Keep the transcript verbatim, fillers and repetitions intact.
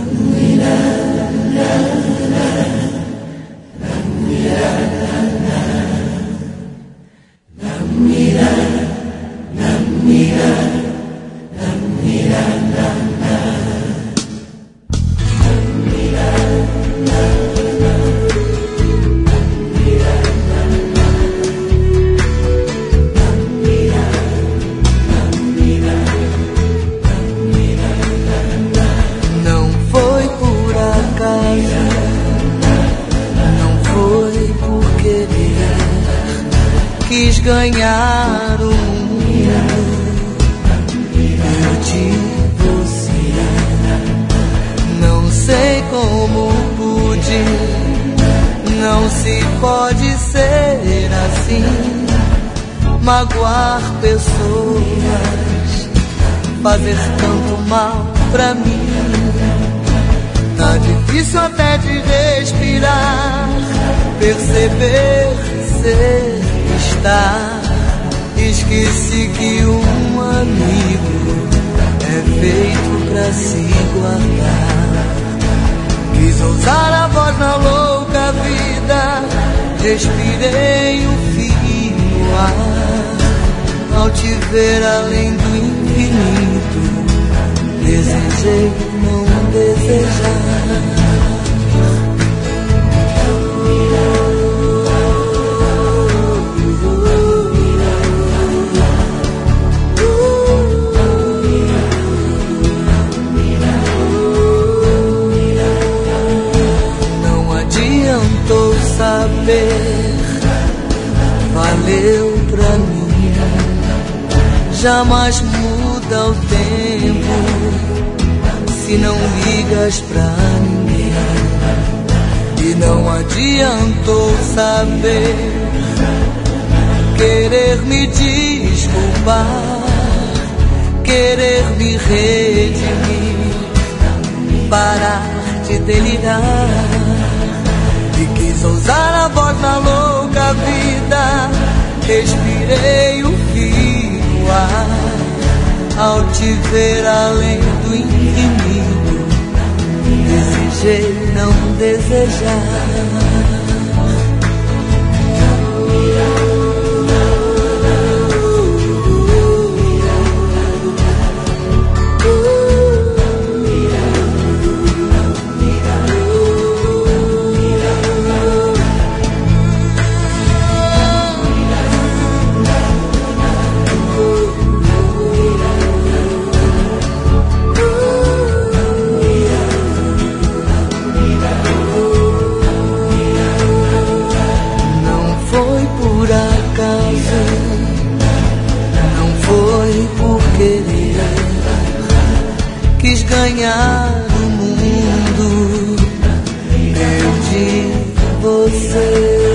Quis ganhar o mundo, perdi você. Não sei como pude, não se pode ser assim. Magoar pessoas, fazer tanto mal pra mim. Tá difícil até de respirar, perceber, ser, estar. Esqueci que um amigo é feito pra se guardar. Quis ousar a voz na louca vida, respirei o fim no ar. Ao te ver além do infinito, desejei não desejar. Saber valeu pra mim. Jamais muda o tempo se não ligas pra ninguém. E não adiantou saber, querer me desculpar, querer me redimir, parar de delirar. E quis ousar a voz na louca vida, respirei o fio no ar. Ao te ver além do infinito, desejei não desejar. Quis ganhar o mundo, perdi você.